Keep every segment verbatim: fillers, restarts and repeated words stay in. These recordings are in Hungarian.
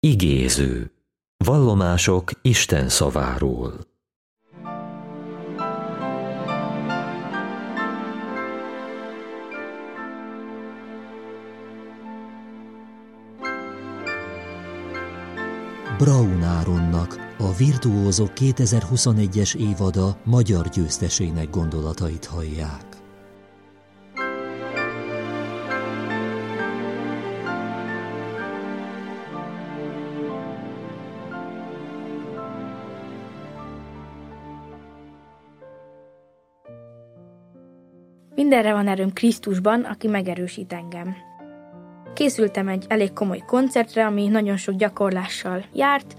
Igéző. Vallomások Isten szaváról. Braun Áronnak, a Virtuózok kétezer-huszonegyes évada magyar győztesének gondolatait hallják. Mindenre van erőm Krisztusban, aki megerősít engem. Készültem egy elég komoly koncertre, ami nagyon sok gyakorlással járt,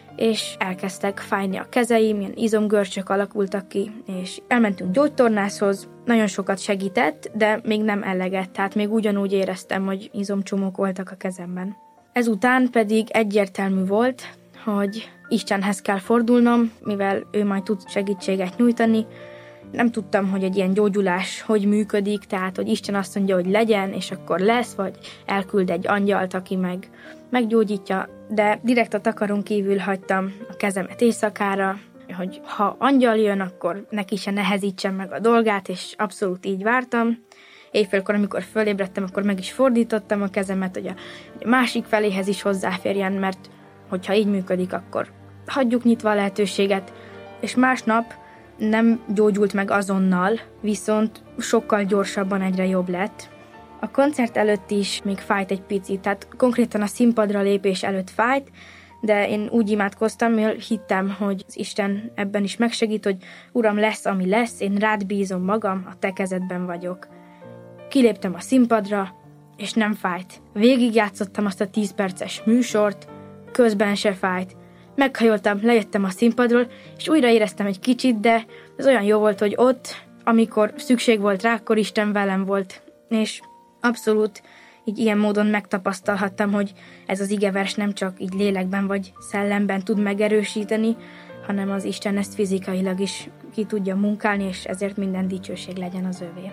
és elkezdtek fájni a kezeim, ilyen izomgörcsök alakultak ki, és elmentünk gyógytornászhoz, nagyon sokat segített, de még nem eleget, tehát még ugyanúgy éreztem, hogy izomcsomók voltak a kezemben. Ezután pedig egyértelmű volt, hogy Istenhez kell fordulnom, mivel ő majd tud segítséget nyújtani. Nem tudtam, hogy egy ilyen gyógyulás hogy működik, tehát, hogy Isten azt mondja, hogy legyen, és akkor lesz, vagy elküld egy angyalt, aki meg meggyógyítja, de direkt a takaron kívül hagytam a kezemet éjszakára, hogy ha angyal jön, akkor neki se nehezítsen meg a dolgát, és abszolút így vártam. Éjfélkor, amikor fölébredtem, akkor meg is fordítottam a kezemet, hogy a másik feléhez is hozzáférjen, mert hogyha így működik, akkor hagyjuk nyitva a lehetőséget, és másnap nem gyógyult meg azonnal, viszont sokkal gyorsabban egyre jobb lett. A koncert előtt is még fájt egy picit, tehát konkrétan a színpadra lépés előtt fájt, de én úgy imádkoztam, mivel hittem, hogy az Isten ebben is megsegít, hogy Uram, lesz, ami lesz, én rád bízom magam, a te kezedben vagyok. Kiléptem a színpadra, és nem fájt. Végigjátszottam azt a tíz perces műsort, közben se fájt. Meghajoltam, lejöttem a színpadról, és újra éreztem egy kicsit, de ez olyan jó volt, hogy ott, amikor szükség volt rá, akkor Isten velem volt. És abszolút így ilyen módon megtapasztalhattam, hogy ez az igevers nem csak így lélekben vagy szellemben tud megerősíteni, hanem az Isten ezt fizikailag is ki tudja munkálni, és ezért minden dicsőség legyen az övé.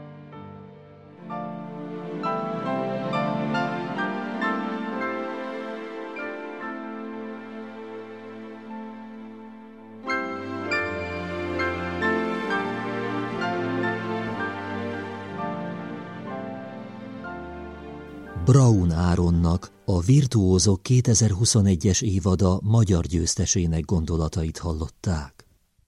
Braun Áronnak, a Virtuózok kétezer-huszonegyes évada magyar győztesének gondolatait hallották.